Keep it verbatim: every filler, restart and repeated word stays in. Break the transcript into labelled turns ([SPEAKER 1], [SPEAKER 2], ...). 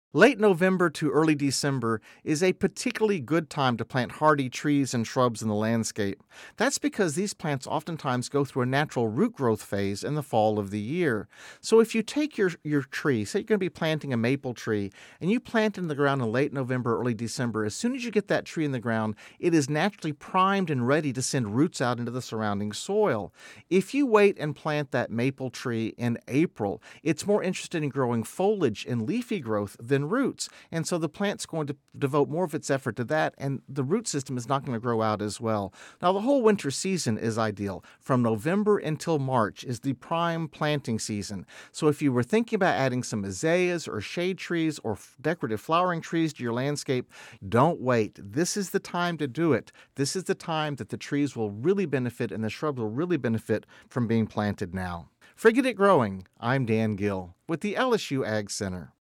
[SPEAKER 1] Late November to early December is a particularly good time to plant hardy trees and shrubs in the landscape. That's because these plants oftentimes go through a natural root growth phase in the fall of the year. So if you take your, your tree, say you're going to be planting a maple tree, and you plant it in the ground in late November, early December, as soon as you get that tree in the ground, it is naturally primed and ready to send roots out into the surrounding soil. If you wait and plant that maple tree in April, it's more interested in growing foliage and leafy growth than roots. And so the plant's going to devote more of its effort to that, and the root system is not going to grow out as well. Now, the whole winter season is ideal. From November until March is the prime planting season. So if you were thinking about adding some azaleas or shade trees or decorative flowering trees to your landscape, don't wait. This is the time to do it. This is the time that the trees will really benefit and the shrubs will really benefit from being planted now. For Get It Growing, I'm Dan Gill with the L S U Ag Center.